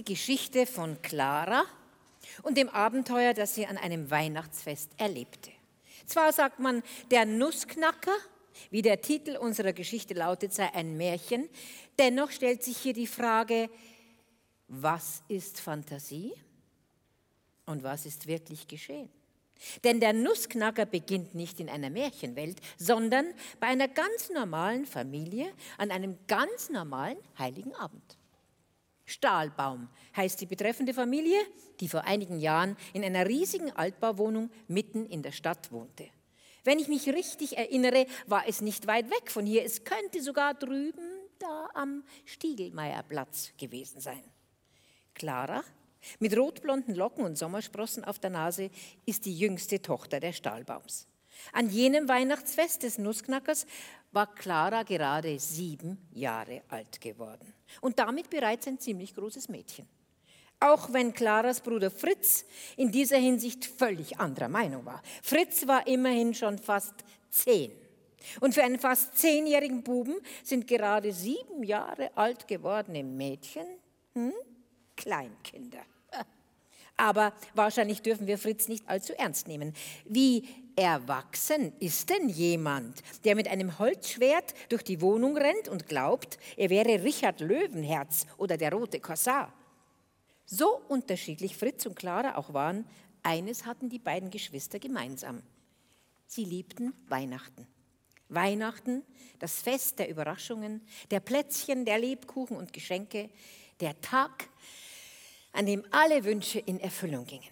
die Geschichte von Clara und dem Abenteuer, das sie an einem Weihnachtsfest erlebte. Zwar sagt man, der Nussknacker, wie der Titel unserer Geschichte lautet, sei ein Märchen, dennoch stellt sich hier die Frage, was ist Fantasie und was ist wirklich geschehen? Denn der Nussknacker beginnt nicht in einer Märchenwelt, sondern bei einer ganz normalen Familie an einem ganz normalen heiligen Abend. Stahlbaum heißt die betreffende Familie, die vor einigen Jahren in einer riesigen Altbauwohnung mitten in der Stadt wohnte. Wenn ich mich richtig erinnere, war es nicht weit weg von hier. Es könnte sogar drüben da am Stiegelmeierplatz gewesen sein. Clara, mit rotblonden Locken und Sommersprossen auf der Nase, ist die jüngste Tochter der Stahlbaums. An jenem Weihnachtsfest des Nussknackers war Clara gerade 7 Jahre alt geworden und damit bereits ein ziemlich großes Mädchen. Auch wenn Claras Bruder Fritz in dieser Hinsicht völlig anderer Meinung war. Fritz war immerhin schon fast 10. Und für einen fast 10-jährigen Buben sind gerade 7 Jahre alt gewordene Mädchen Kleinkinder. Aber wahrscheinlich dürfen wir Fritz nicht allzu ernst nehmen. Wie erwachsen ist denn jemand, der mit einem Holzschwert durch die Wohnung rennt und glaubt, er wäre Richard Löwenherz oder der rote Korsar? So unterschiedlich Fritz und Clara auch waren, eines hatten die beiden Geschwister gemeinsam. Sie liebten Weihnachten. Weihnachten, das Fest der Überraschungen, der Plätzchen, der Lebkuchen und Geschenke, der Tag, an dem alle Wünsche in Erfüllung gingen.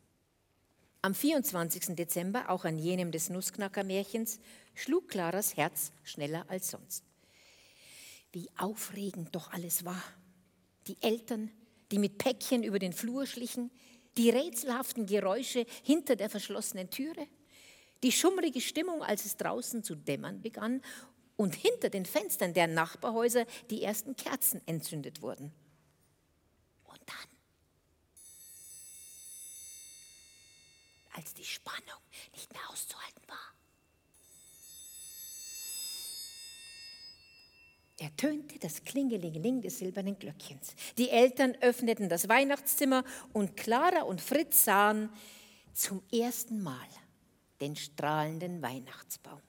Am 24. Dezember, auch an jenem des Nussknacker-Märchens, schlug Claras Herz schneller als sonst. Wie aufregend doch alles war. Die Eltern, die mit Päckchen über den Flur schlichen, die rätselhaften Geräusche hinter der verschlossenen Türe, die schummrige Stimmung, als es draußen zu dämmern begann und hinter den Fenstern der Nachbarhäuser die ersten Kerzen entzündet wurden. Und dann, als die Spannung nicht mehr auszuhalten war, ertönte das Klingelingeling des silbernen Glöckchens. Die Eltern öffneten das Weihnachtszimmer und Clara und Fritz sahen zum ersten Mal den strahlenden Weihnachtsbaum.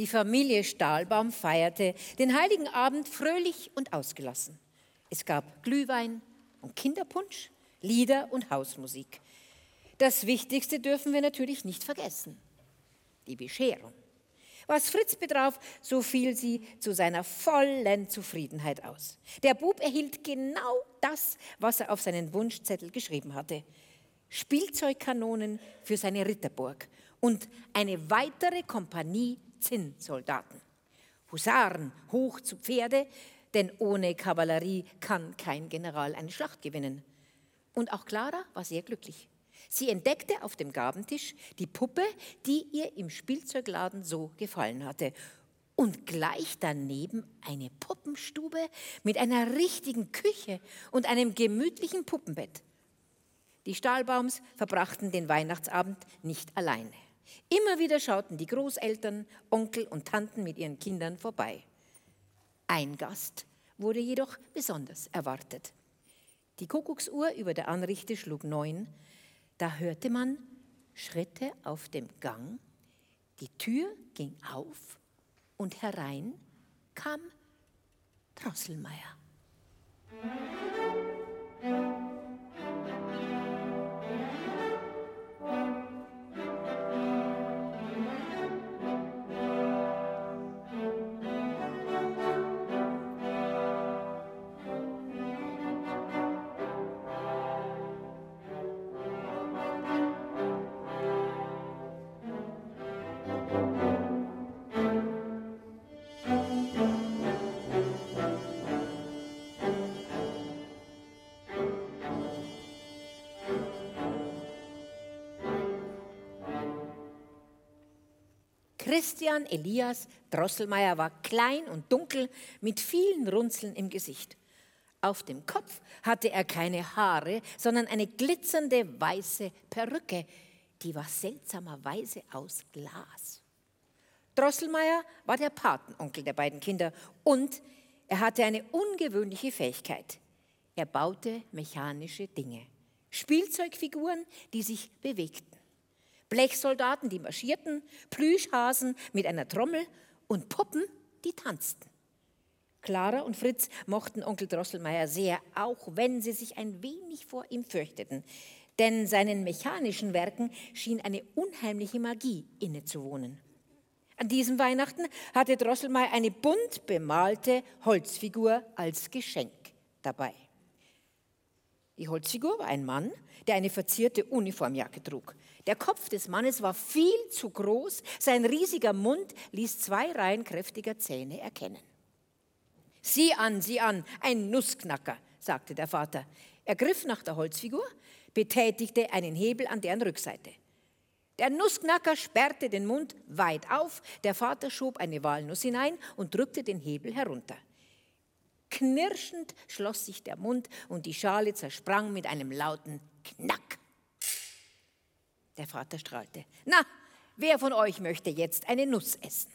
Die Familie Stahlbaum feierte den heiligen Abend fröhlich und ausgelassen. Es gab Glühwein und Kinderpunsch, Lieder und Hausmusik. Das Wichtigste dürfen wir natürlich nicht vergessen: die Bescherung. Was Fritz betraf, so fiel sie zu seiner vollen Zufriedenheit aus. Der Bub erhielt genau das, was er auf seinen Wunschzettel geschrieben hatte: Spielzeugkanonen für seine Ritterburg und eine weitere Kompanie Zinnsoldaten. Husaren hoch zu Pferde, denn ohne Kavallerie kann kein General eine Schlacht gewinnen. Und auch Clara war sehr glücklich. Sie entdeckte auf dem Gabentisch die Puppe, die ihr im Spielzeugladen so gefallen hatte. Und gleich daneben eine Puppenstube mit einer richtigen Küche und einem gemütlichen Puppenbett. Die Stahlbaums verbrachten den Weihnachtsabend nicht alleine. Immer wieder schauten die Großeltern, Onkel und Tanten mit ihren Kindern vorbei. Ein Gast wurde jedoch besonders erwartet. Die Kuckucksuhr über der Anrichte schlug 9. Da hörte man Schritte auf dem Gang, die Tür ging auf und herein kam Drosselmeier. Christian Elias Drosselmeier war klein und dunkel mit vielen Runzeln im Gesicht. Auf dem Kopf hatte er keine Haare, sondern eine glitzernde weiße Perücke, die war seltsamerweise aus Glas. Drosselmeier war der Patenonkel der beiden Kinder und er hatte eine ungewöhnliche Fähigkeit. Er baute mechanische Dinge, Spielzeugfiguren, die sich bewegten. Blechsoldaten, die marschierten, Plüschhasen mit einer Trommel und Puppen, die tanzten. Clara und Fritz mochten Onkel Drosselmeier sehr, auch wenn sie sich ein wenig vor ihm fürchteten. Denn seinen mechanischen Werken schien eine unheimliche Magie innezuwohnen. An diesem Weihnachten hatte Drosselmeier eine bunt bemalte Holzfigur als Geschenk dabei. Die Holzfigur war ein Mann, der eine verzierte Uniformjacke trug. Der Kopf des Mannes war viel zu groß, sein riesiger Mund ließ 2 Reihen kräftiger Zähne erkennen. Sieh an, ein Nussknacker, sagte der Vater. Er griff nach der Holzfigur, betätigte einen Hebel an deren Rückseite. Der Nussknacker sperrte den Mund weit auf, der Vater schob eine Walnuss hinein und drückte den Hebel herunter. Knirschend schloss sich der Mund und die Schale zersprang mit einem lauten Knack. Der Vater strahlte. Na, wer von euch möchte jetzt eine Nuss essen?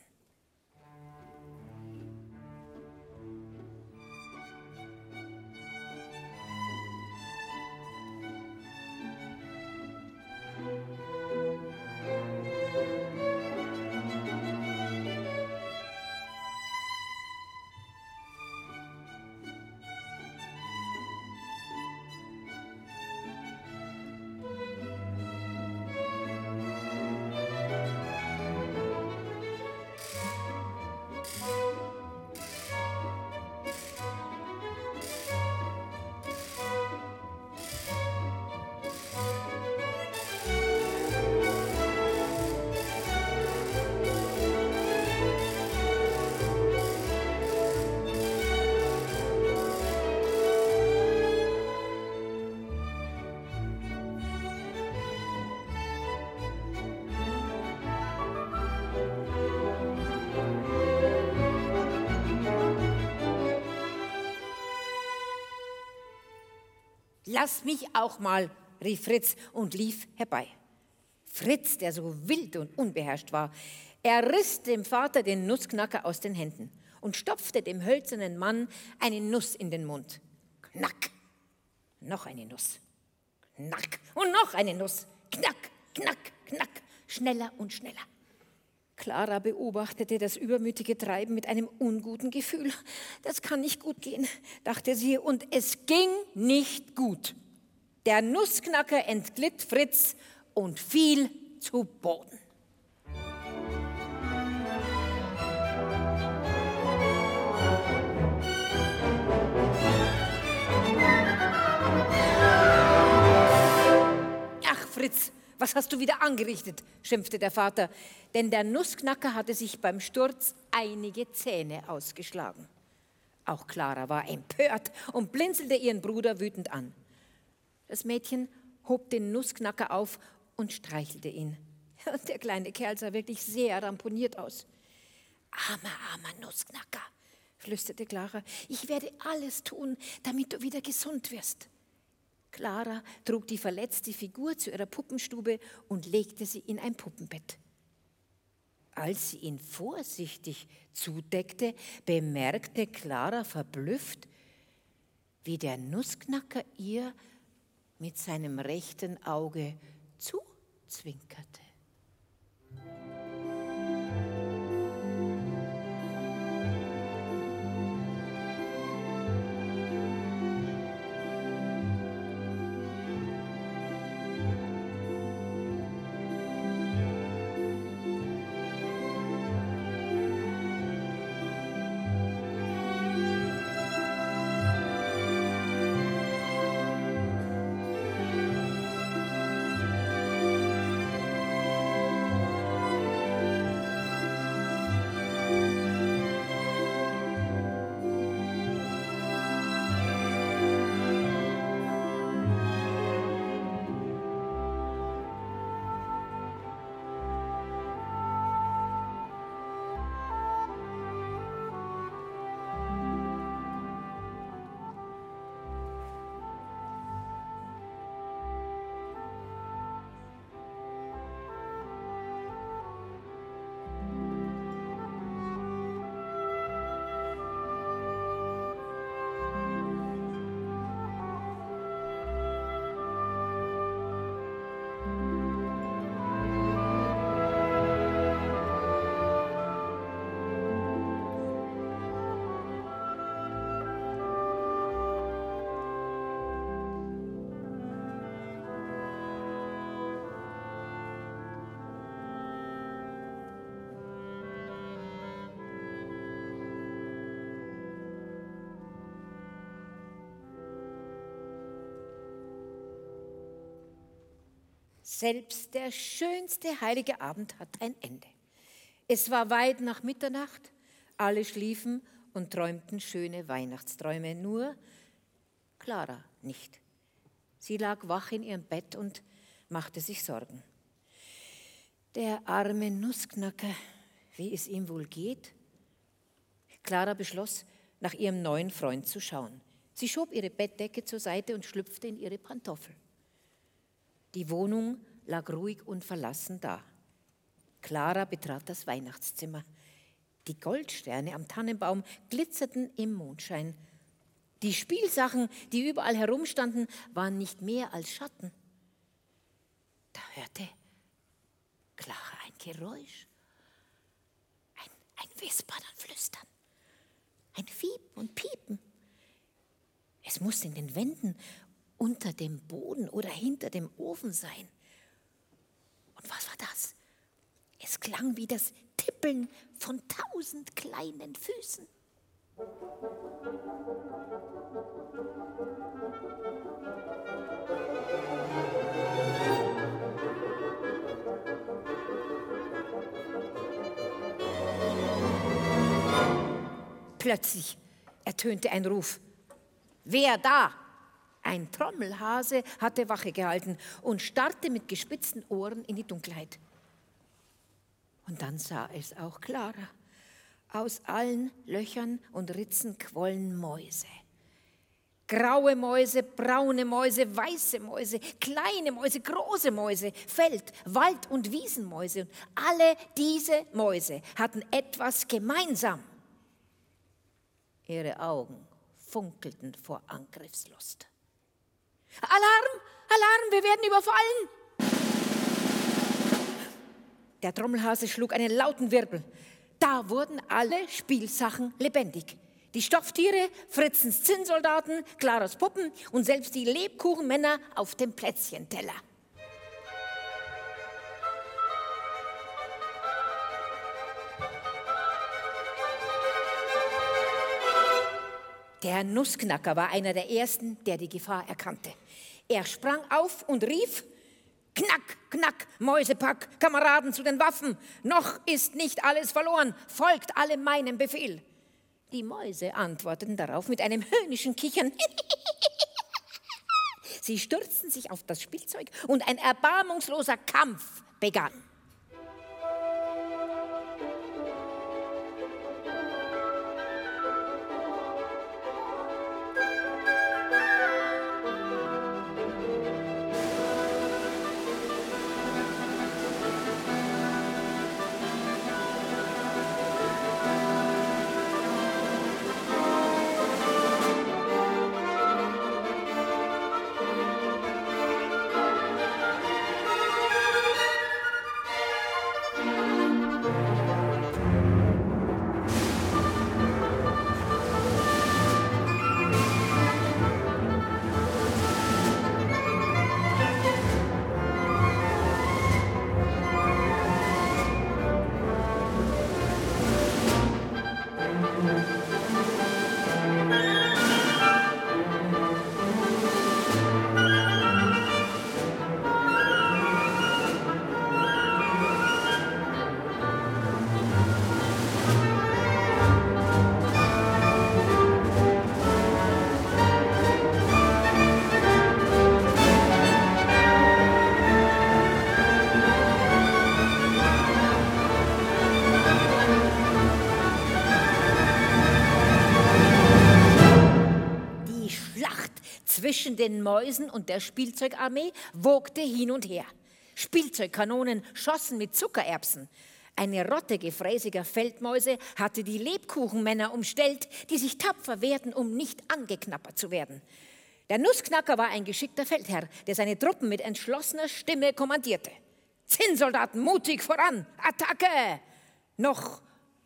Lass mich auch mal, rief Fritz und lief herbei. Fritz, der so wild und unbeherrscht war, er riss dem Vater den Nussknacker aus den Händen und stopfte dem hölzernen Mann eine Nuss in den Mund. Knack, noch eine Nuss, knack und noch eine Nuss, knack, knack, knack, schneller und schneller. Clara beobachtete das übermütige Treiben mit einem unguten Gefühl. Das kann nicht gut gehen, dachte sie, und es ging nicht gut. Der Nussknacker entglitt Fritz und fiel zu Boden. Ach, Fritz, was hast du wieder angerichtet, schimpfte der Vater, denn der Nussknacker hatte sich beim Sturz einige Zähne ausgeschlagen. Auch Clara war empört und blinzelte ihren Bruder wütend an. Das Mädchen hob den Nussknacker auf und streichelte ihn. Der kleine Kerl sah wirklich sehr ramponiert aus. Armer Nussknacker, flüsterte Clara, ich werde alles tun, damit du wieder gesund wirst. Clara trug die verletzte Figur zu ihrer Puppenstube und legte sie in ein Puppenbett. Als sie ihn vorsichtig zudeckte, bemerkte Clara verblüfft, wie der Nussknacker ihr mit seinem rechten Auge zuzwinkerte. Selbst der schönste heilige Abend hat ein Ende. Es war weit nach Mitternacht, alle schliefen und träumten schöne Weihnachtsträume, nur Clara nicht. Sie lag wach in ihrem Bett und machte sich Sorgen. Der arme Nussknacker, wie es ihm wohl geht? Clara beschloss, nach ihrem neuen Freund zu schauen. Sie schob ihre Bettdecke zur Seite und schlüpfte in ihre Pantoffel. Die Wohnung lag ruhig und verlassen da. Clara betrat das Weihnachtszimmer. Die Goldsterne am Tannenbaum glitzerten im Mondschein. Die Spielsachen, die überall herumstanden, waren nicht mehr als Schatten. Da hörte Clara ein Geräusch, ein Wispern und Flüstern, ein Fiepen und Piepen. Es musste in den Wänden, unter dem Boden oder hinter dem Ofen sein. Und was war das? Es klang wie das Tippeln von 1000 kleinen Füßen. Plötzlich ertönte ein Ruf. Wer da? Ein Trommelhase hatte Wache gehalten und starrte mit gespitzten Ohren in die Dunkelheit. Und dann sah es auch Clara. Aus allen Löchern und Ritzen quollen Mäuse. Graue Mäuse, braune Mäuse, weiße Mäuse, kleine Mäuse, große Mäuse, Feld-, Wald- und Wiesenmäuse. Und alle diese Mäuse hatten etwas gemeinsam. Ihre Augen funkelten vor Angriffslust. Alarm! Alarm! Wir werden überfallen! Der Trommelhase schlug einen lauten Wirbel. Da wurden alle Spielsachen lebendig. Die Stofftiere, Fritzens Zinnsoldaten, Klaras Puppen und selbst die Lebkuchenmänner auf dem Plätzchenteller. Der Nussknacker war einer der Ersten, der die Gefahr erkannte. Er sprang auf und rief: Knack, knack, Mäusepack, Kameraden zu den Waffen. Noch ist nicht alles verloren, folgt alle meinem Befehl. Die Mäuse antworteten darauf mit einem höhnischen Kichern. Sie stürzten sich auf das Spielzeug und ein erbarmungsloser Kampf begann. Zwischen den Mäusen und der Spielzeugarmee wogte hin und her. Spielzeugkanonen schossen mit Zuckererbsen. Eine Rotte gefräßiger Feldmäuse hatte die Lebkuchenmänner umstellt, die sich tapfer wehrten, um nicht angeknabbert zu werden. Der Nussknacker war ein geschickter Feldherr, der seine Truppen mit entschlossener Stimme kommandierte. Zinnsoldaten, mutig voran! Attacke! Noch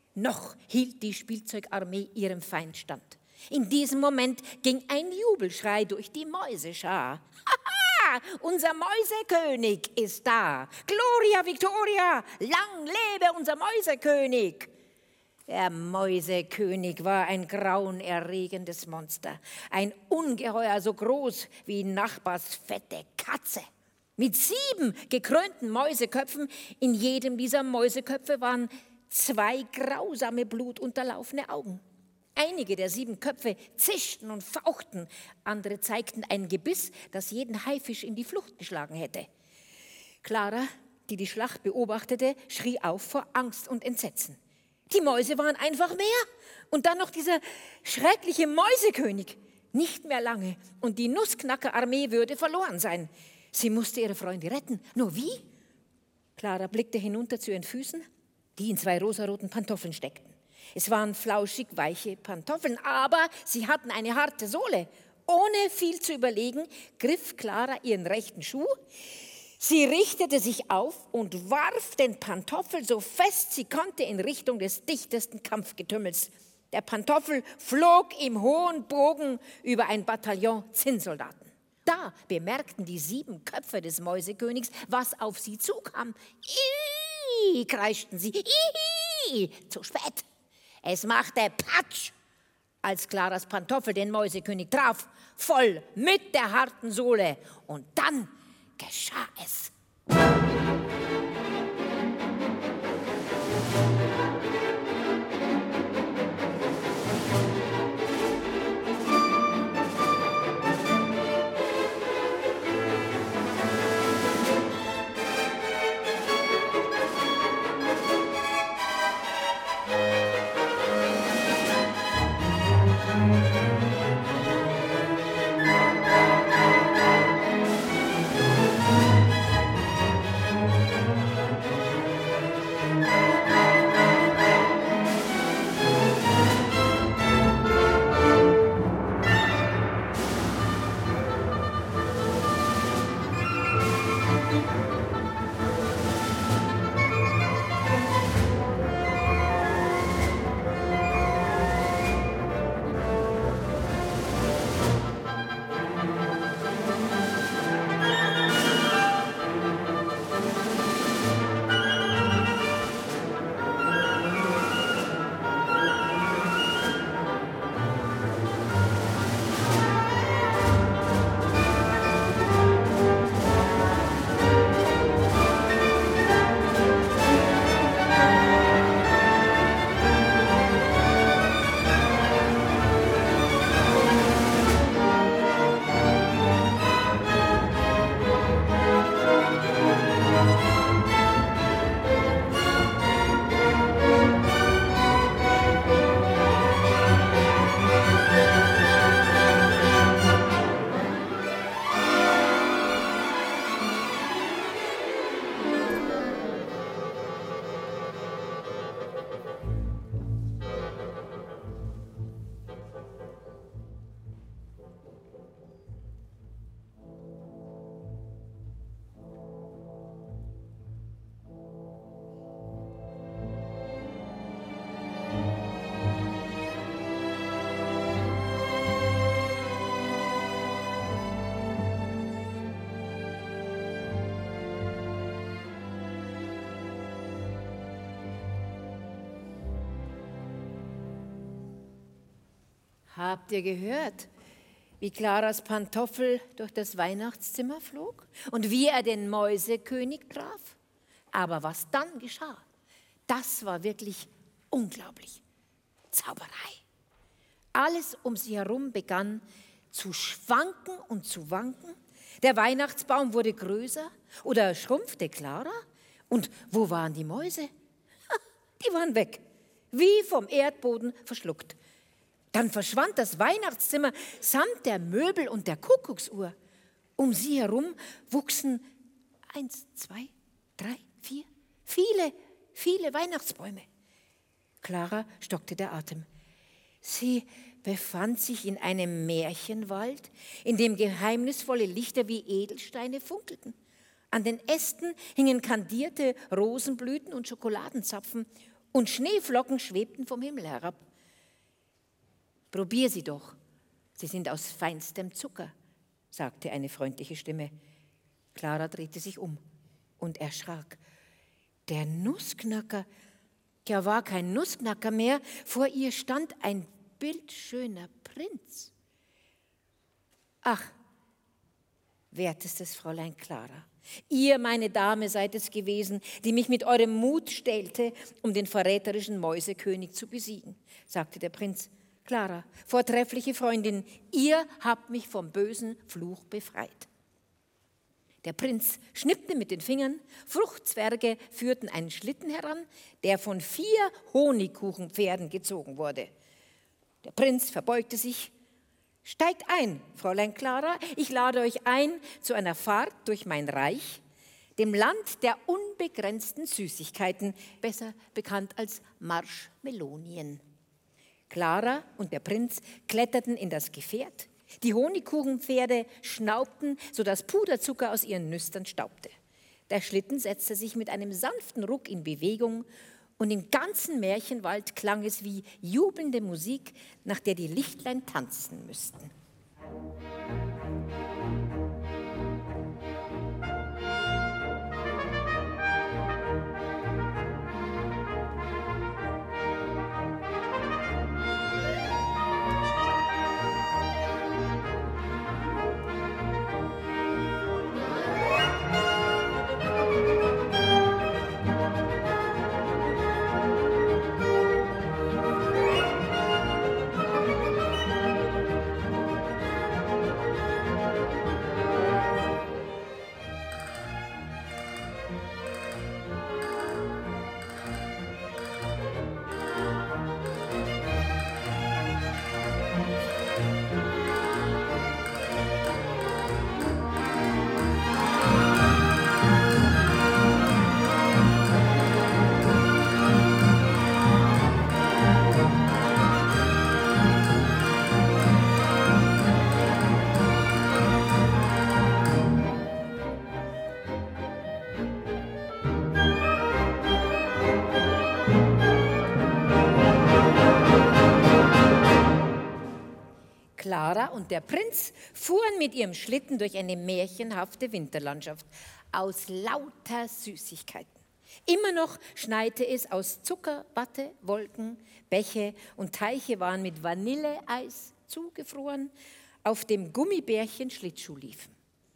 hielt die Spielzeugarmee ihrem Feind stand. In diesem Moment ging ein Jubelschrei durch die Mäuseschar. Haha, unser Mäusekönig ist da. Gloria Victoria, lang lebe unser Mäusekönig. Der Mäusekönig war ein grauenerregendes Monster. Ein Ungeheuer so groß wie Nachbars fette Katze. Mit 7 gekrönten Mäuseköpfen. In jedem dieser Mäuseköpfe waren 2 grausame, blutunterlaufene Augen. Einige der 7 Köpfe zischten und fauchten, andere zeigten ein Gebiss, das jeden Haifisch in die Flucht geschlagen hätte. Klara, die die Schlacht beobachtete, schrie auf vor Angst und Entsetzen. Die Mäuse waren einfach mehr und dann noch dieser schreckliche Mäusekönig. Nicht mehr lange und die Nussknacker-Armee würde verloren sein. Sie musste ihre Freunde retten. Nur wie? Klara blickte hinunter zu ihren Füßen, die in 2 rosaroten Pantoffeln steckten. Es waren flauschig weiche Pantoffeln, aber sie hatten eine harte Sohle. Ohne viel zu überlegen, griff Klara ihren rechten Schuh. Sie richtete sich auf und warf den Pantoffel so fest sie konnte in Richtung des dichtesten Kampfgetümmels. Der Pantoffel flog im hohen Bogen über ein Bataillon Zinnsoldaten. Da bemerkten die 7 Köpfe des Mäusekönigs, was auf sie zukam. Ih, kreischten sie. Ih, zu spät. Es machte Patsch, als Klaras Pantoffel den Mäusekönig traf, voll mit der harten Sohle. Und dann geschah es. Habt ihr gehört, wie Klaras Pantoffel durch das Weihnachtszimmer flog und wie er den Mäusekönig traf? Aber was dann geschah, das war wirklich unglaublich. Zauberei. Alles um sie herum begann zu schwanken und zu wanken. Der Weihnachtsbaum wurde größer oder schrumpfte Klara. Und wo waren die Mäuse? Die waren weg, wie vom Erdboden verschluckt. Dann verschwand das Weihnachtszimmer samt der Möbel und der Kuckucksuhr. Um sie herum wuchsen 1, 2, 3, 4, viele Weihnachtsbäume. Klara stockte der Atem. Sie befand sich in einem Märchenwald, in dem geheimnisvolle Lichter wie Edelsteine funkelten. An den Ästen hingen kandierte Rosenblüten und Schokoladenzapfen und Schneeflocken schwebten vom Himmel herab. Probier sie doch, sie sind aus feinstem Zucker, sagte eine freundliche Stimme. Klara drehte sich um und erschrak. Der Nussknacker, ja, war kein Nussknacker mehr, vor ihr stand ein bildschöner Prinz. Ach, wertestes Fräulein Klara, ihr, meine Dame, seid es gewesen, die mich mit eurem Mut stählte, um den verräterischen Mäusekönig zu besiegen, sagte der Prinz. Klara, vortreffliche Freundin, ihr habt mich vom bösen Fluch befreit. Der Prinz schnippte mit den Fingern, Fruchtzwerge führten einen Schlitten heran, der von 4 Honigkuchenpferden gezogen wurde. Der Prinz verbeugte sich. Steigt ein, Fräulein Klara, ich lade euch ein zu einer Fahrt durch mein Reich, dem Land der unbegrenzten Süßigkeiten, besser bekannt als Marshmelonien. Klara und der Prinz kletterten in das Gefährt. Die Honigkuchenpferde schnaubten, sodass Puderzucker aus ihren Nüstern staubte. Der Schlitten setzte sich mit einem sanften Ruck in Bewegung und im ganzen Märchenwald klang es wie jubelnde Musik, nach der die Lichtlein tanzen müssten. Klara und der Prinz fuhren mit ihrem Schlitten durch eine märchenhafte Winterlandschaft aus lauter Süßigkeiten. Immer noch schneite es aus Zucker, Watte, Wolken, Bäche und Teiche waren mit Vanilleeis zugefroren, auf dem Gummibärchen Schlittschuh liefen.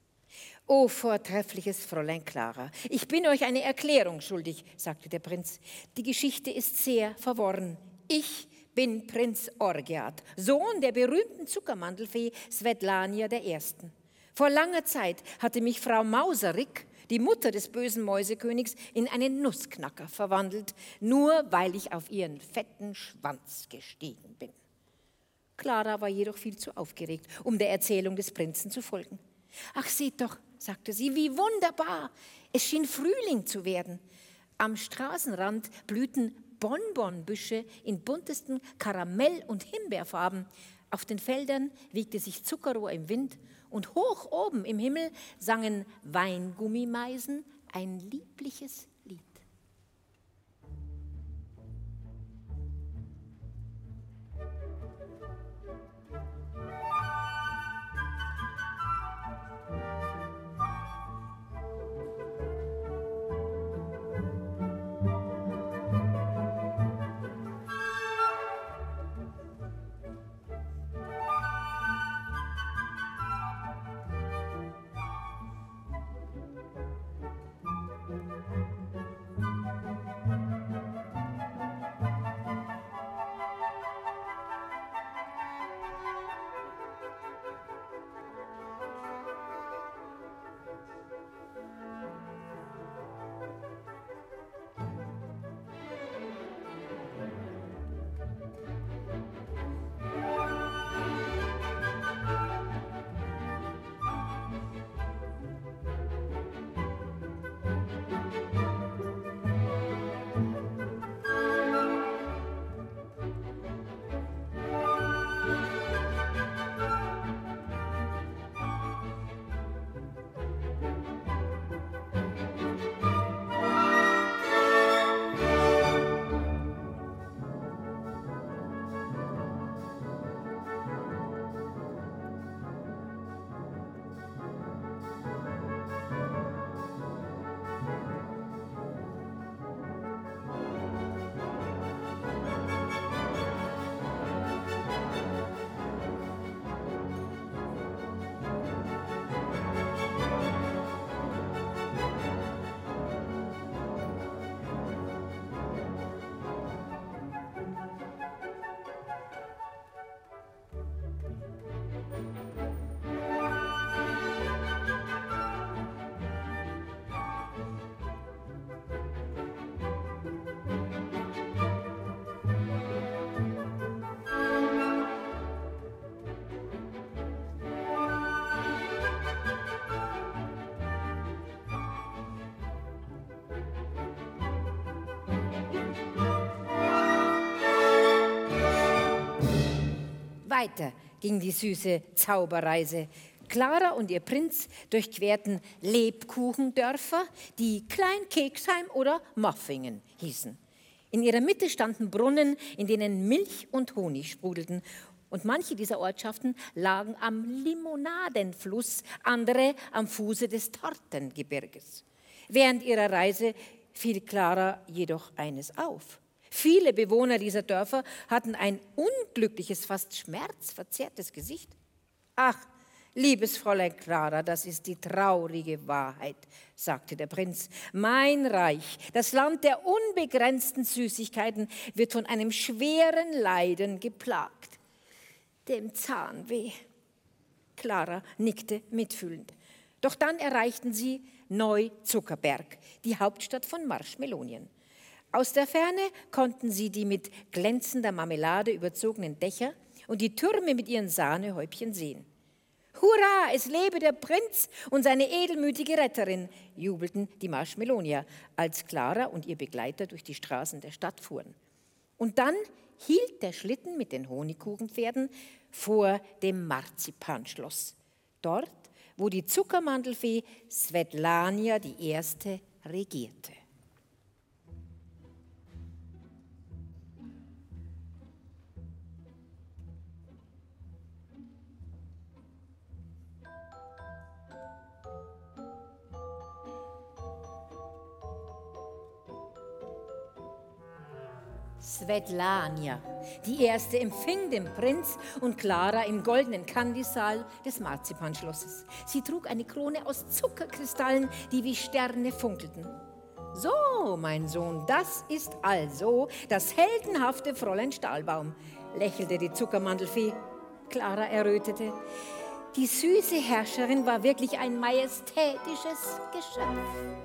»O vortreffliches Fräulein Klara, ich bin euch eine Erklärung schuldig«, sagte der Prinz. »Die Geschichte ist sehr verworren. Ich bin Prinz Orgeat, Sohn der berühmten Zuckermandelfee Svetlania I. Vor langer Zeit hatte mich Frau Mauserik, die Mutter des bösen Mäusekönigs, in einen Nussknacker verwandelt, nur weil ich auf ihren fetten Schwanz gestiegen bin.« Klara war jedoch viel zu aufgeregt, um der Erzählung des Prinzen zu folgen. »Ach, seht doch«, sagte sie, »wie wunderbar! Es schien Frühling zu werden. Am Straßenrand blühten Bonbonbüsche in buntesten Karamell- und Himbeerfarben. Auf den Feldern wiegte sich Zuckerrohr im Wind und hoch oben im Himmel sangen Weingummimeisen ein liebliches Lied.« Weiter ging die süße Zauberreise. Clara und ihr Prinz durchquerten Lebkuchendörfer, die Klein-Keksheim oder Moffingen hießen. In ihrer Mitte standen Brunnen, in denen Milch und Honig sprudelten. Und manche dieser Ortschaften lagen am Limonadenfluss, andere am Fuße des Tortengebirges. Während ihrer Reise fiel Clara jedoch eines auf. Viele Bewohner dieser Dörfer hatten ein unglückliches, fast schmerzverzerrtes Gesicht. Ach, liebes Fräulein Clara, das ist die traurige Wahrheit, sagte der Prinz. Mein Reich, das Land der unbegrenzten Süßigkeiten, wird von einem schweren Leiden geplagt, dem Zahnweh. Clara nickte mitfühlend. Doch dann erreichten sie Neu-Zuckerberg, die Hauptstadt von Marshmelonien. Aus der Ferne konnten sie die mit glänzender Marmelade überzogenen Dächer und die Türme mit ihren Sahnehäubchen sehen. Hurra, es lebe der Prinz und seine edelmütige Retterin, jubelten die Marshmelonier, als Clara und ihr Begleiter durch die Straßen der Stadt fuhren. Und dann hielt der Schlitten mit den Honigkuchenpferden vor dem Marzipanschloss, dort, wo die Zuckermandelfee Svetlania die Erste regierte. Svetlania, die Erste, empfing den Prinz und Clara im goldenen Kandisaal des Marzipanschlosses. Sie trug eine Krone aus Zuckerkristallen, die wie Sterne funkelten. So, mein Sohn, das ist also das heldenhafte Fräulein Stahlbaum, lächelte die Zuckermandelfee. Clara errötete. Die süße Herrscherin war wirklich ein majestätisches Geschöpf.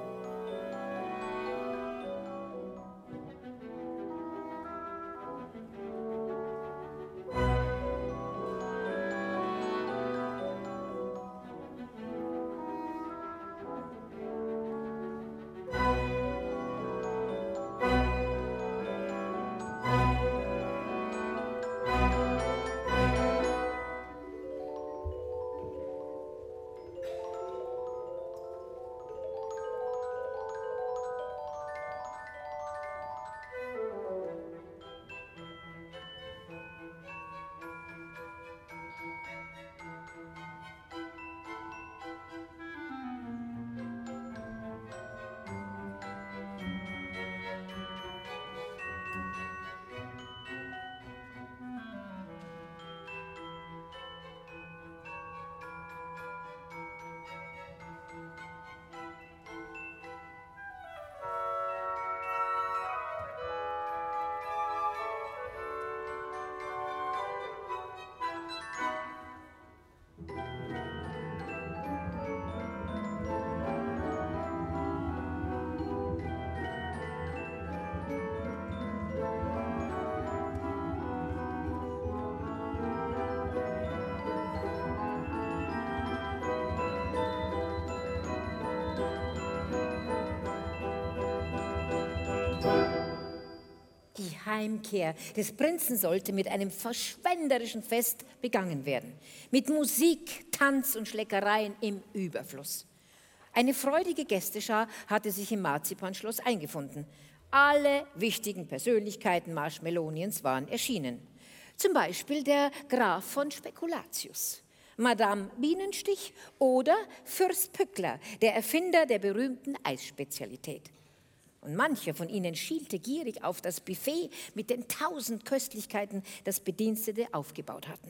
Die Heimkehr des Prinzen sollte mit einem verschwenderischen Fest begangen werden. Mit Musik, Tanz und Schleckereien im Überfluss. Eine freudige Gästeschar hatte sich im Marzipanschloss eingefunden. Alle wichtigen Persönlichkeiten Marshmeloniens waren erschienen. Zum Beispiel der Graf von Spekulatius, Madame Bienenstich oder Fürst Pückler, der Erfinder der berühmten Eisspezialität. Und mancher von ihnen schielte gierig auf das Buffet mit den 1000 Köstlichkeiten, das Bedienstete aufgebaut hatten.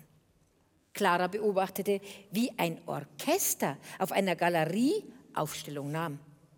Clara beobachtete, wie ein Orchester auf einer Galerie Aufstellung nahm.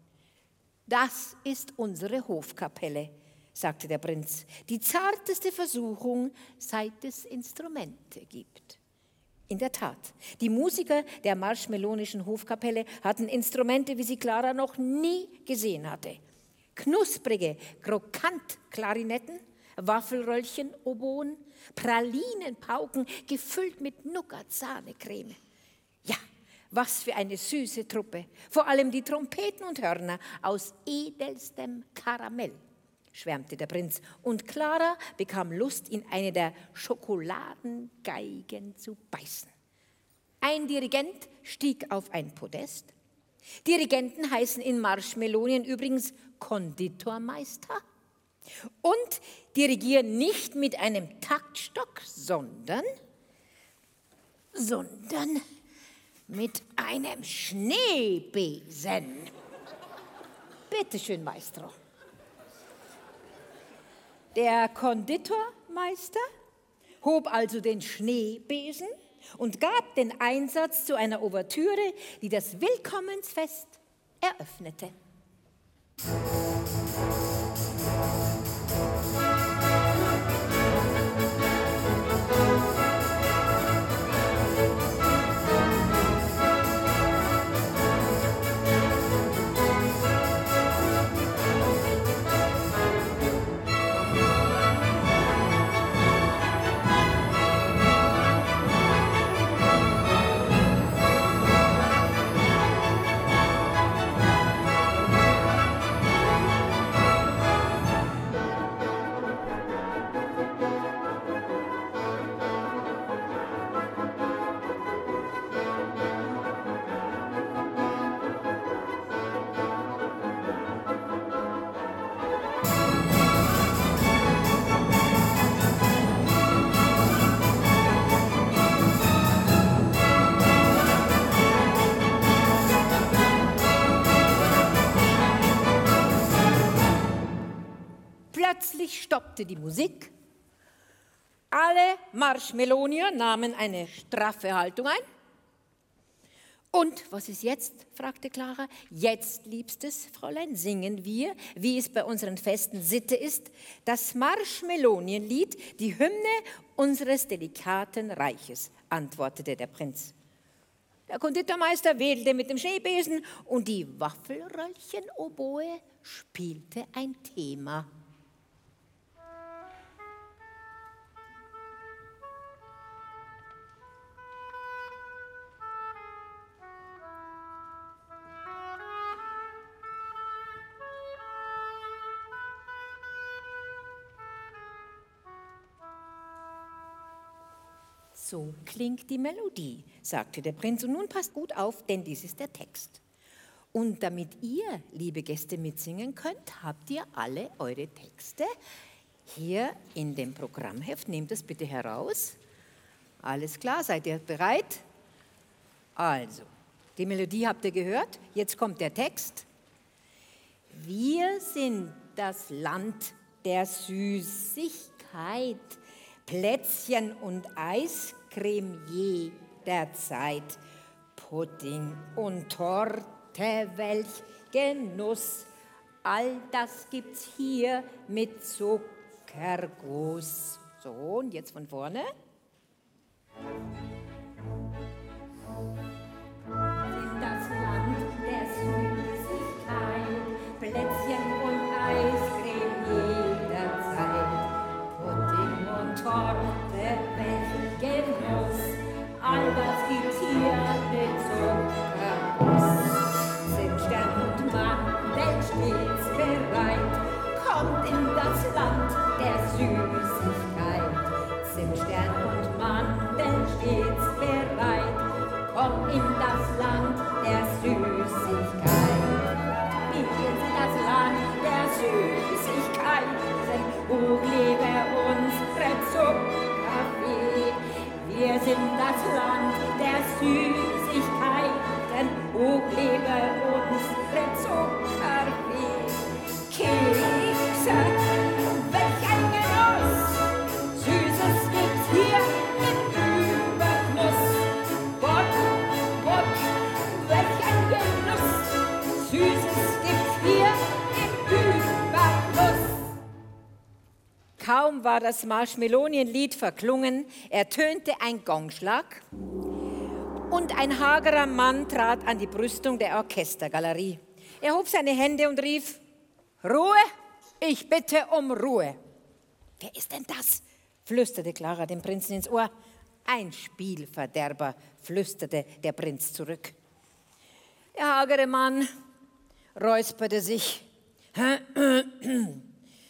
Das ist unsere Hofkapelle, sagte der Prinz, die zarteste Versuchung, seit es Instrumente gibt. In der Tat, die Musiker der marshmelonischen Hofkapelle hatten Instrumente, wie sie Clara noch nie gesehen hatte. Knusprige Krokant-Klarinetten, Waffelröllchen, Oboen, Pralinenpauken gefüllt mit Nougat-Sahnecreme. Ja, was für eine süße Truppe, vor allem die Trompeten und Hörner aus edelstem Karamell. schwärmte der Prinz. Und Clara bekam Lust, in eine der Schokoladengeigen zu beißen. Ein Dirigent stieg auf ein Podest. Dirigenten heißen in Marshmelonien übrigens Konditormeister und dirigieren nicht mit einem Taktstock, sondern mit einem Schneebesen. Bitte schön, Maestro. Der Konditormeister hob also den Schneebesen und gab den Einsatz zu einer Ouvertüre, die das Willkommensfest eröffnete. Plötzlich stoppte die Musik. Alle Marshmelonier nahmen eine straffe Haltung ein. Und was ist jetzt? Fragte Clara. Jetzt, liebstes Fräulein, singen wir, wie es bei unseren Festen Sitte ist, das Marshmelonienlied, die Hymne unseres delikaten Reiches, antwortete der Prinz. Der Konditormeister wedelte mit dem Schneebesen und die Waffelröllchen-Oboe spielte ein Thema. So klingt die Melodie, sagte der Prinz. Und nun passt gut auf, denn dies ist der Text. Und damit ihr, liebe Gäste, mitsingen könnt, habt ihr alle eure Texte hier in dem Programmheft. Nehmt es bitte heraus. Alles klar, seid ihr bereit? Also, die Melodie habt ihr gehört. Jetzt kommt der Text. Wir sind das Land der Süßigkeit, Plätzchen und Eiscreme jederzeit, Pudding und Torte, welch Genuss, all das gibt's hier mit Zuckerguss. So, und jetzt von vorne. Sind das Land der Süßigkeit, Plätzchen und Eiscreme jederzeit, Pudding und Torte, welchen Genuss, all das gibt's hier mit Zuckerguss. Sind Stern und Mandel stets bereit, kommt in das Land der Süßigkeit. Sind Stern und Mandel stets bereit, kommt in das Land der Süßigkeit. Wir sind das Land der Süßigkeiten, hoch lebe unsere Zuckerfee. Wir sind das Land der Süßigkeiten, hoch lebe unsere Zuckerfee. Kekse, welch ein Genuss, Süßes gibt's hier im Überfluss. Gott, welch ein Genuss, Süßes gibt's hier im Überfluss. Kaum war das Marshmelonienlied verklungen, ertönte ein Gongschlag und ein hagerer Mann trat an die Brüstung der Orchestergalerie. Er hob seine Hände und rief: Ruhe, ich bitte um Ruhe. Wer ist denn das? Flüsterte Clara dem Prinzen ins Ohr. Ein Spielverderber, flüsterte der Prinz zurück. Der hagere Mann räusperte sich.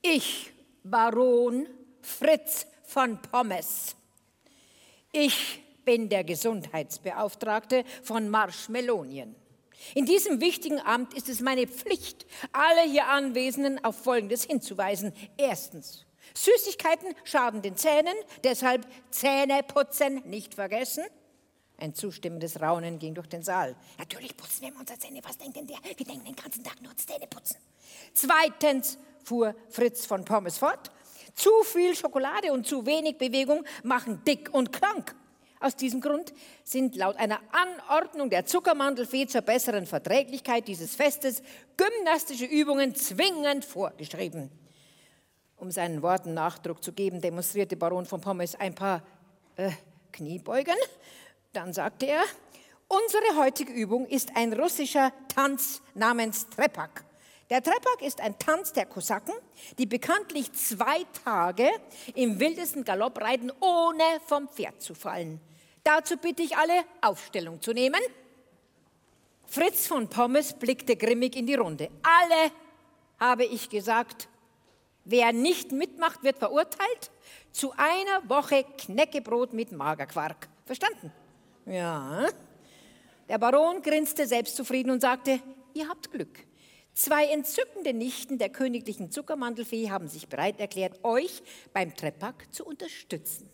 Ich, Baron Fritz von Pommes. Ich bin der Gesundheitsbeauftragte von Marshmelonien. In diesem wichtigen Amt ist es meine Pflicht, alle hier Anwesenden auf Folgendes hinzuweisen. Erstens, Süßigkeiten schaden den Zähnen, deshalb Zähne putzen nicht vergessen. Ein zustimmendes Raunen ging durch den Saal. Natürlich putzen wir unsere Zähne, was denkt denn der? Wir denken den ganzen Tag nur ans Zähneputzen. Zweitens, fuhr Fritz von Pommes fort, zu viel Schokolade und zu wenig Bewegung machen dick und krank. Aus diesem Grund sind laut einer Anordnung der Zuckermandelfee zur besseren Verträglichkeit dieses Festes gymnastische Übungen zwingend vorgeschrieben. Um seinen Worten Nachdruck zu geben, demonstrierte Baron von Pommes ein paar Kniebeugen. Dann sagte er, unsere heutige Übung ist ein russischer Tanz namens Trepak. Der Trepak ist ein Tanz der Kosaken, die bekanntlich 2 Tage im wildesten Galopp reiten, ohne vom Pferd zu fallen. Dazu bitte ich alle, Aufstellung zu nehmen. Fritz von Pommes blickte grimmig in die Runde. Alle, habe ich gesagt, wer nicht mitmacht, wird verurteilt zu 1 Woche Knäckebrot mit Magerquark. Verstanden? Ja. Der Baron grinste selbstzufrieden und sagte, ihr habt Glück. 2 entzückende Nichten der königlichen Zuckermandelfee haben sich bereit erklärt, euch beim Trepak zu unterstützen.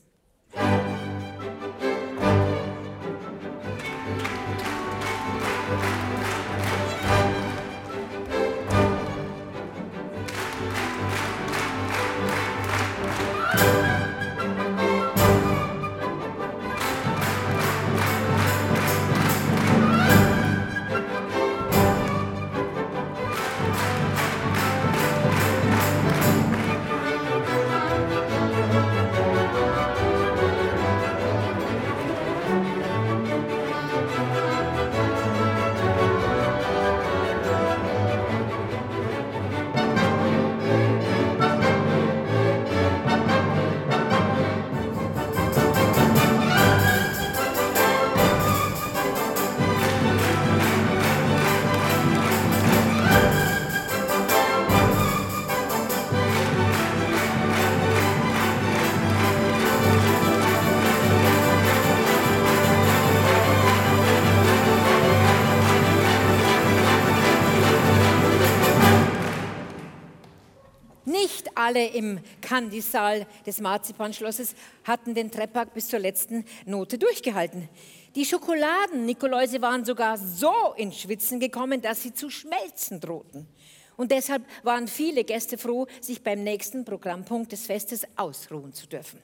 Alle im Kandisaal des Marzipanschlosses hatten den Trepak bis zur letzten Note durchgehalten. Die Schokoladen-Nikoläuse waren sogar so ins Schwitzen gekommen, dass sie zu schmelzen drohten. Und deshalb waren viele Gäste froh, sich beim nächsten Programmpunkt des Festes ausruhen zu dürfen.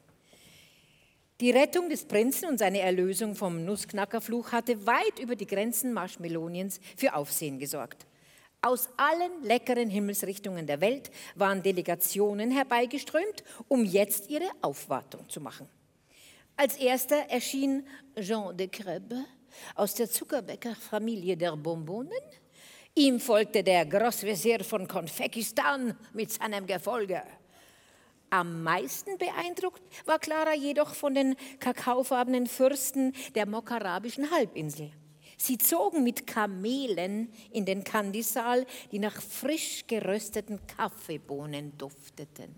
Die Rettung des Prinzen und seine Erlösung vom Nussknackerfluch hatte weit über die Grenzen Marshmeloniens für Aufsehen gesorgt. Aus allen leckeren Himmelsrichtungen der Welt waren Delegationen herbeigeströmt, um jetzt ihre Aufwartung zu machen. Als erster erschien Jean de Crèbe aus der Zuckerbäckerfamilie der Bonbonen. Ihm folgte der Großvezier von Konfekistan mit seinem Gefolge. Am meisten beeindruckt war Clara jedoch von den kakaofarbenen Fürsten der Mokkarabischen Halbinsel. Sie zogen mit Kamelen in den Kandisaal, die nach frisch gerösteten Kaffeebohnen dufteten.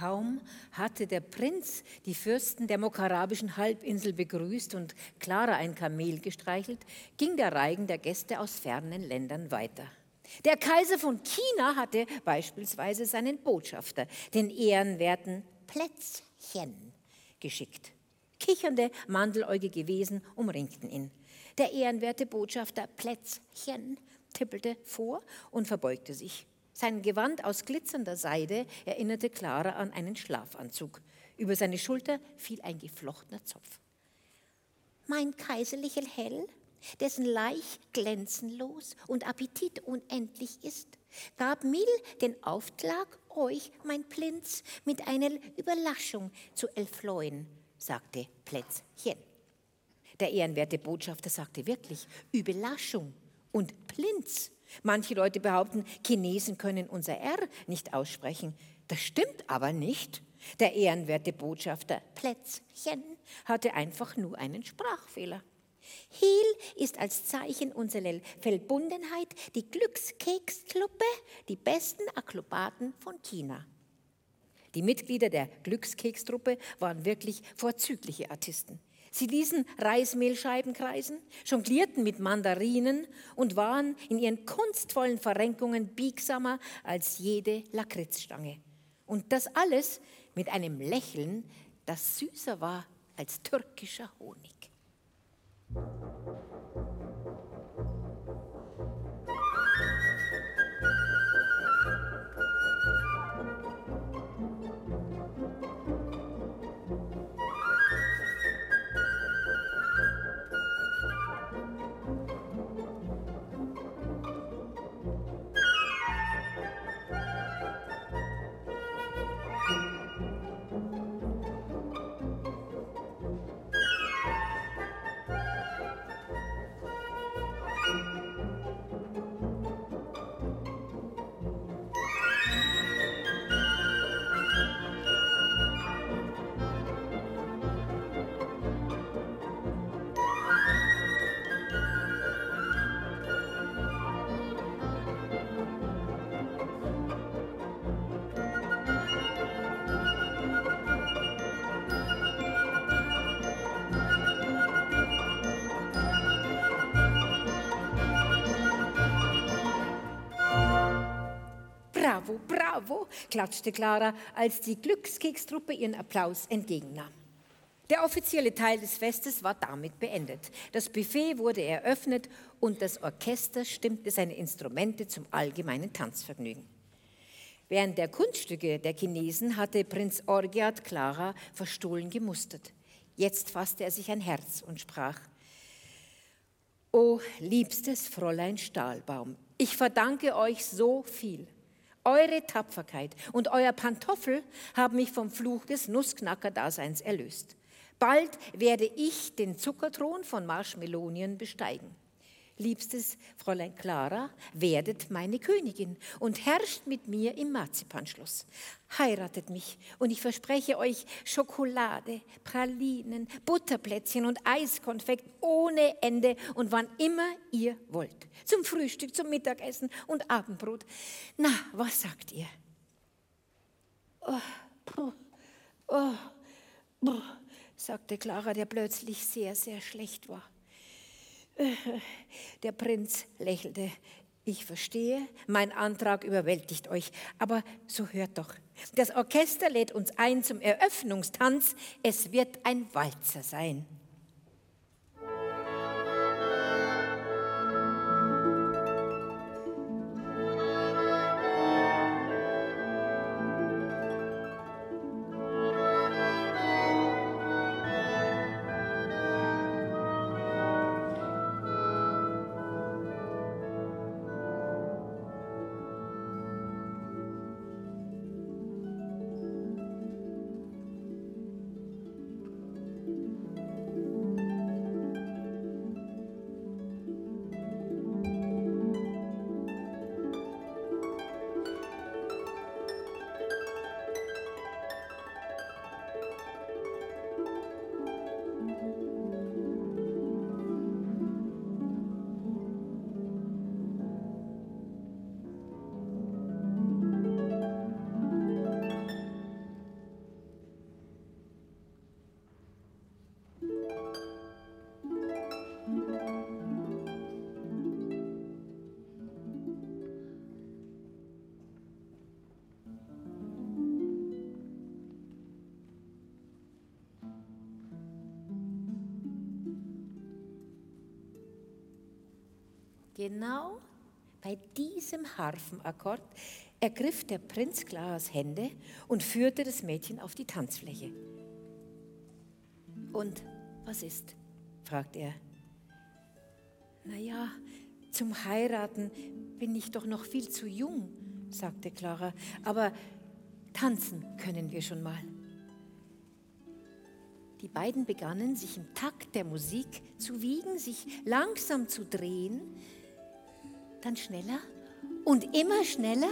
Kaum hatte der Prinz die Fürsten der mokarabischen Halbinsel begrüßt und Clara ein Kamel gestreichelt, ging der Reigen der Gäste aus fernen Ländern weiter. Der Kaiser von China hatte beispielsweise seinen Botschafter, den ehrenwerten Plätzchen, geschickt. Kichernde, mandeläugige Wesen umringten ihn. Der ehrenwerte Botschafter Plätzchen tippelte vor und verbeugte sich. Sein Gewand aus glitzernder Seide erinnerte Clara an einen Schlafanzug. Über seine Schulter fiel ein geflochtener Zopf. Mein kaiserlicher Hell, dessen Laich glänzenlos und Appetit unendlich ist, gab mir den Auftrag, euch, mein Prinz, mit einer Überraschung zu erfreuen, sagte Plätzchen. Der ehrenwerte Botschafter sagte wirklich Überraschung und Prinz. Manche Leute behaupten, Chinesen können unser R nicht aussprechen. Das stimmt aber nicht. Der ehrenwerte Botschafter Plätzchen hatte einfach nur einen Sprachfehler. Hiel ist als Zeichen unserer Verbundenheit die Glückskekstruppe, die besten Akrobaten von China. Die Mitglieder der Glückskekstruppe waren wirklich vorzügliche Artisten. Sie ließen Reismehlscheiben kreisen, jonglierten mit Mandarinen und waren in ihren kunstvollen Verrenkungen biegsamer als jede Lakritzstange. Und das alles mit einem Lächeln, das süßer war als türkischer Honig. Bravo, bravo, klatschte Clara, als die Glückskekstruppe ihren Applaus entgegennahm. Der offizielle Teil des Festes war damit beendet. Das Buffet wurde eröffnet und das Orchester stimmte seine Instrumente zum allgemeinen Tanzvergnügen. Während der Kunststücke der Chinesen hatte Prinz Orgiad Clara verstohlen gemustert. Jetzt fasste er sich ein Herz und sprach: O liebstes Fräulein Stahlbaum, ich verdanke euch so viel. Eure Tapferkeit und euer Pantoffel haben mich vom Fluch des Nussknacker-Daseins erlöst. Bald werde ich den Zuckerthron von Marshmelonien besteigen. Liebstes Fräulein Clara, werdet meine Königin und herrscht mit mir im Marzipanschloss. Heiratet mich und ich verspreche euch Schokolade, Pralinen, Butterplätzchen und Eiskonfekt ohne Ende und wann immer ihr wollt. Zum Frühstück, zum Mittagessen und Abendbrot. Na, was sagt ihr? Sagte Clara, der plötzlich sehr, sehr schlecht war. Der Prinz lächelte. Ich verstehe, mein Antrag überwältigt euch, aber so hört doch. Das Orchester lädt uns ein zum Eröffnungstanz. Es wird ein Walzer sein. Genau bei diesem Harfenakkord ergriff der Prinz Claras Hände und führte das Mädchen auf die Tanzfläche. Und was ist? Fragte er. Naja, zum Heiraten bin ich doch noch viel zu jung, sagte Clara, aber tanzen können wir schon mal. Die beiden begannen, sich im Takt der Musik zu wiegen, sich langsam zu drehen, dann schneller und immer schneller.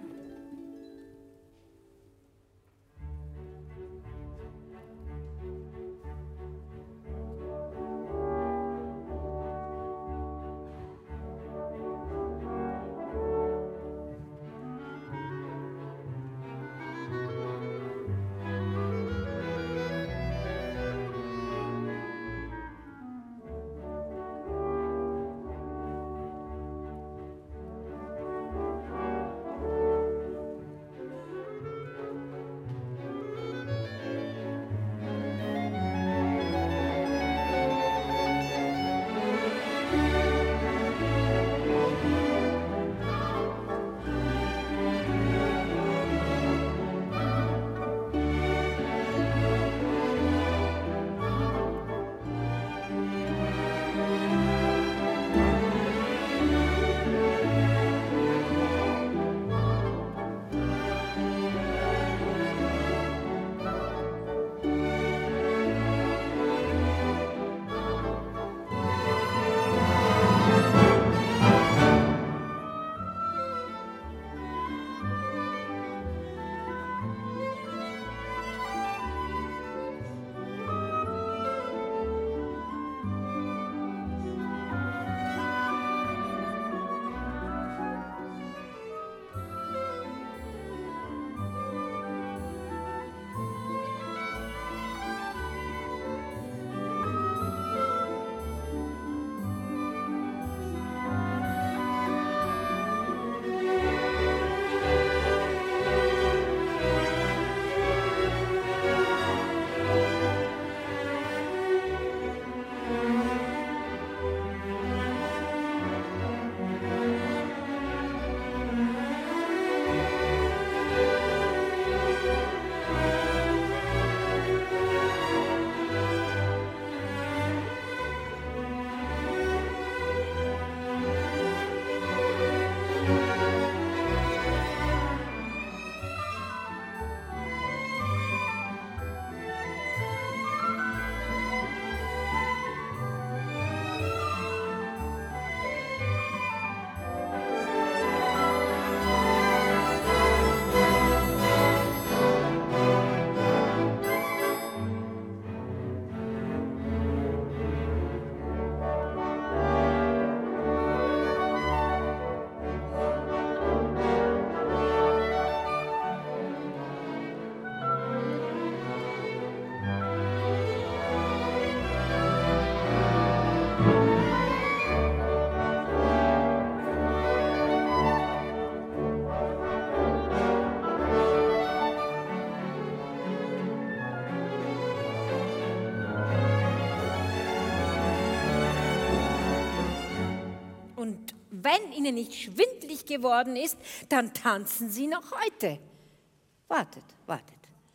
Wenn Ihnen nicht schwindelig geworden ist, dann tanzen Sie noch heute. Wartet, wartet.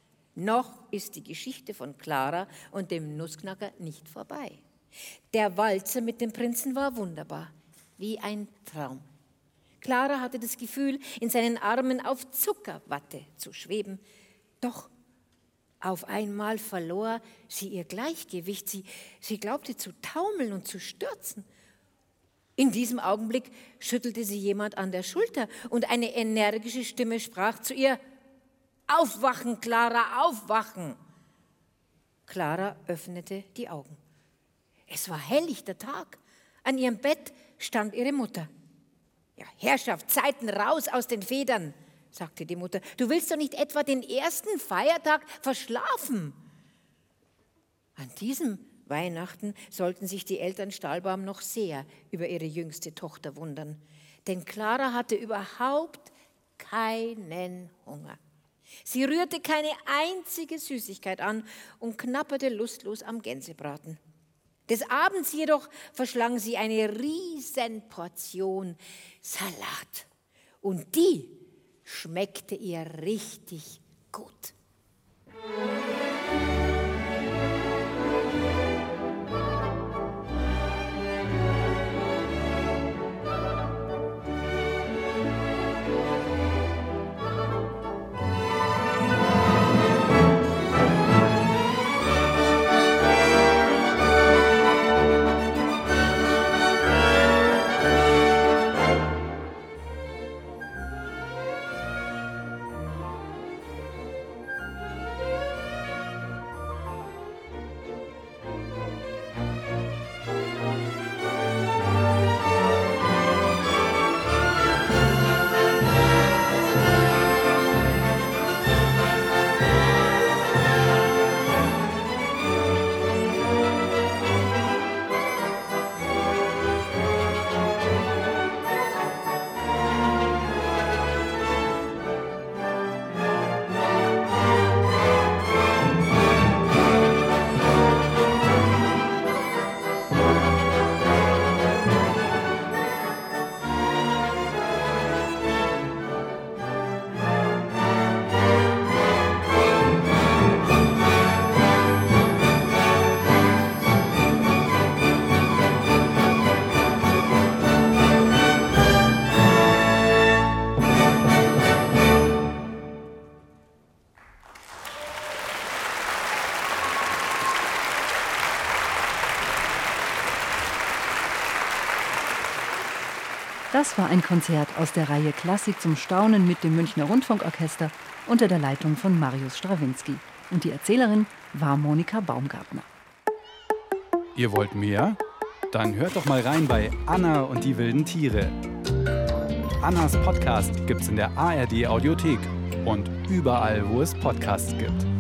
Noch ist die Geschichte von Clara und dem Nussknacker nicht vorbei. Der Walzer mit dem Prinzen war wunderbar, wie ein Traum. Clara hatte das Gefühl, in seinen Armen auf Zuckerwatte zu schweben. Doch auf einmal verlor sie ihr Gleichgewicht. Sie glaubte zu taumeln und zu stürzen. In diesem Augenblick schüttelte sie jemand an der Schulter und eine energische Stimme sprach zu ihr: Aufwachen, Clara, aufwachen! Clara öffnete die Augen. Es war helllichter Tag. An ihrem Bett stand ihre Mutter. Ja, Herrschaft, Zeiten raus aus den Federn, sagte die Mutter. Du willst doch nicht etwa den ersten Feiertag verschlafen. An diesem Weihnachten sollten sich die Eltern Stahlbaum noch sehr über ihre jüngste Tochter wundern. Denn Clara hatte überhaupt keinen Hunger. Sie rührte keine einzige Süßigkeit an und knabberte lustlos am Gänsebraten. Des Abends jedoch verschlang sie eine Riesenportion Salat. Und die schmeckte ihr richtig gut. Das war ein Konzert aus der Reihe Klassik zum Staunen mit dem Münchner Rundfunkorchester unter der Leitung von Marius Strawinski. Und die Erzählerin war Monika Baumgartner. Ihr wollt mehr? Dann hört doch mal rein bei Anna und die wilden Tiere. Annas Podcast gibt's in der ARD Audiothek und überall, wo es Podcasts gibt.